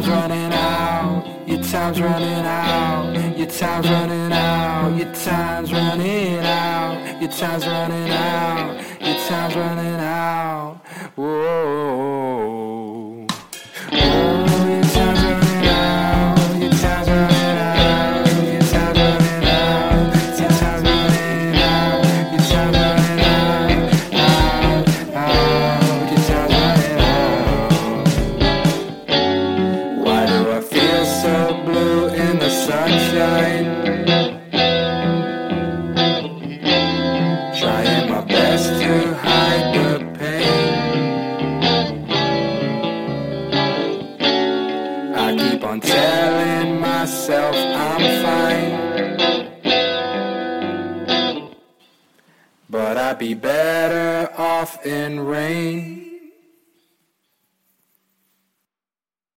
time's running out. Your time's running out. Your time's running out. Your time's running out. Your time's running out. Your time's running out. Whoa. Oh, your time's running out. Your time's running out. Your time's running out. Your time's running out. Your time's running out. Out. Your time's running out. Why do I feel so blue in the sunshine? Trying my best to hide the pain. I keep on telling myself I'm fine, but I'd be better off in rain.